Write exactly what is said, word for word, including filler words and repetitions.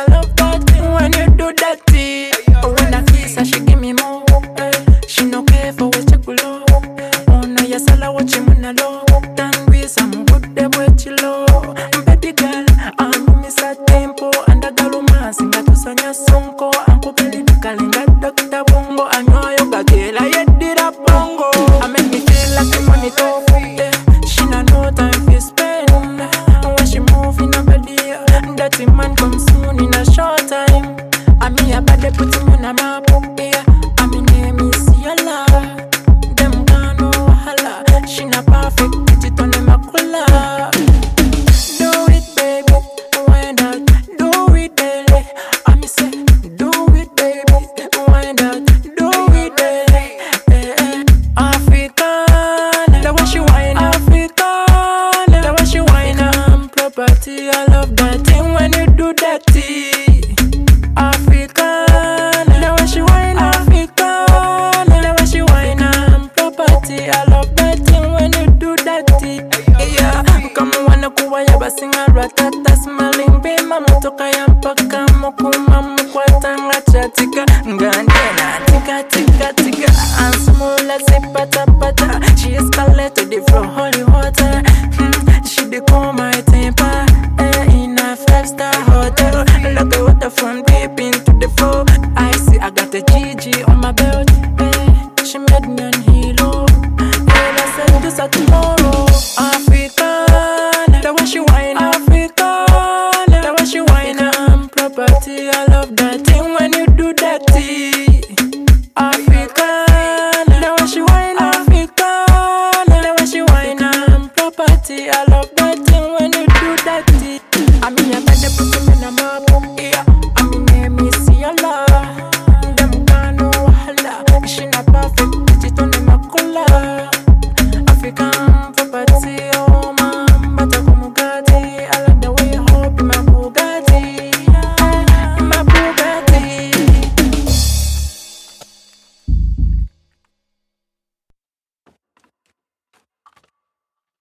I love that thing when you do that thing. When I kiss her, she give me more. She no care for what you below. Oh no, yes, I love what you wanna know. Then we some good day with you low. Baby girl, I'm miss a tempo. And the girl who man sing to Sonia Sonko. Uncle Billy Kalinga Doctor Bongo. I know you got it, I did a bongo. I make me feel like the money talk. She not no time for spend. When she move in a body, dirty man come soon in a short time. I mean, I better put him on a map. I mean, name is Yala. Them gone no hala. She not perfect, put it on him a cola. Do it, baby, wind out. Do it, baby. I mean, say, do it, baby, wind out. Do it, baby. Eh, eh. African, the way she wind. African, the way she wind. I'm property, I love that thing when you do that thing. African, the way she whine. African, the way she whine. I'm property. I love that thing when you do that thing. Yeah, kama wana kuwa ya basinga ratata smiling be mamutoka ya mpaka mukuma mukwata ngachatika ngandena tika tika tika ansmula zipata pata. She escalated the flow holy water. Hmm, she dey call my temper. Eh, in a five star hotel. Look at what the front deep into the floor. I see I got a G G on my belt. Eh, she made me on hero. And I said this a tomorrow. African, the way she whine. African, the way she whine. I'm property. I love that thing when you do that thing.